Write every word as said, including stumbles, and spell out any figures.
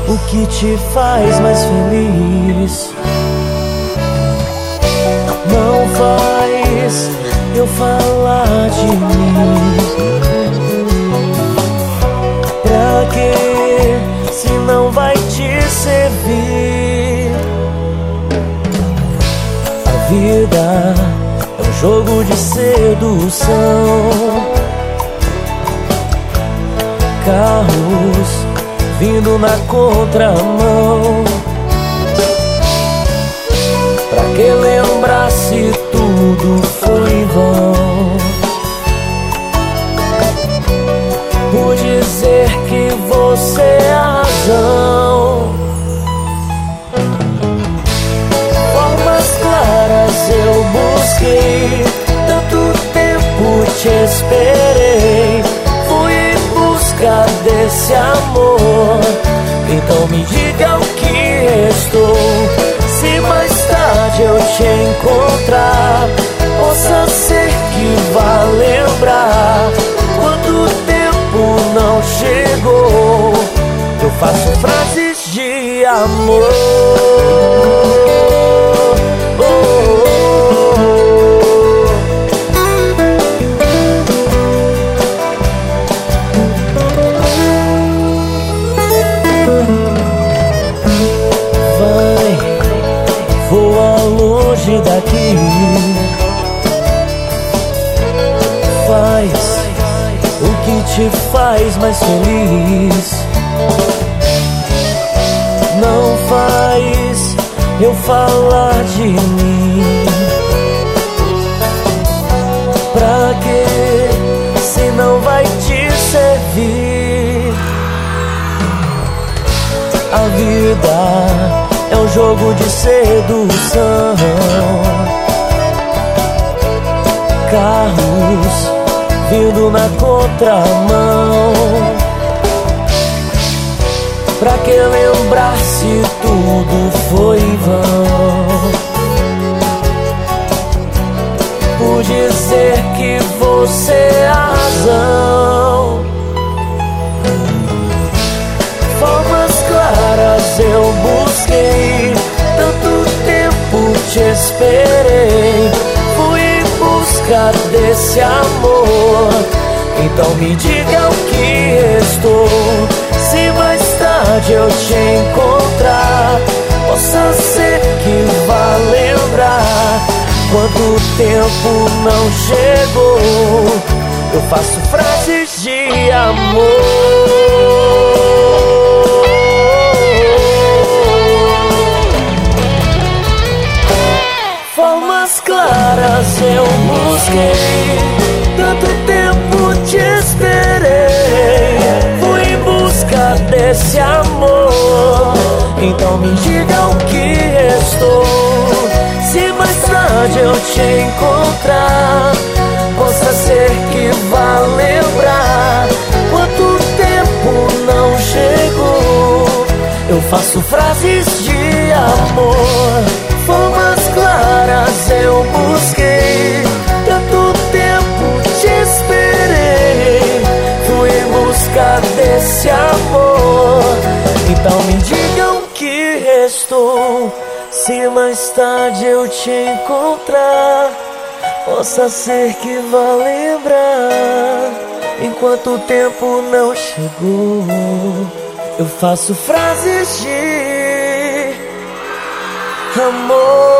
o que te faz mais feliz. Não faz eu falar de mim. Pra quê, se não vai te servir? A vida é um jogo de sedução. Carros vindo na contramão. Pra que lembrar se tudo foi em vão? Por dizer que você é a razão. Formas claras eu busquei, tanto tempo te esperei. Fui em busca desse amor. Então me diga o que restou. Se mais tarde eu te encontrar, possa ser que vá lembrar. Quanto tempo não chegou, eu faço frases de amor. Longe daqui, faz o que te faz mais feliz. Não faz eu falar de mim. Pra quê, se não vai te servir? A vida é um jogo de sedução. Carros vindo na contramão. Pra que lembrar se tudo foi em vão? Por dizer que você é a razão. Formas claras eu busquei, tanto tempo te esperei. Fui em busca desse amor. Então me diga o que restou. Se mais tarde eu te encontrar, possa ser que vá lembrar. Quanto tempo não chegou, eu faço frases de amor. Formas claras eu busquei, tanto tempo te esperei. Fui em busca desse amor. Então me diga o que restou. Se mais tarde eu te encontrar, possa ser que vá lembrar. Quanto tempo não chegou, eu faço frases de amor. Formas claras eu busquei, tanto tempo te esperei. Fui em busca desse amor. Então me digam o que restou. Se mais tarde eu te encontrar, possa ser que vá lembrar. Enquanto o tempo não chegou, eu faço frases de amor.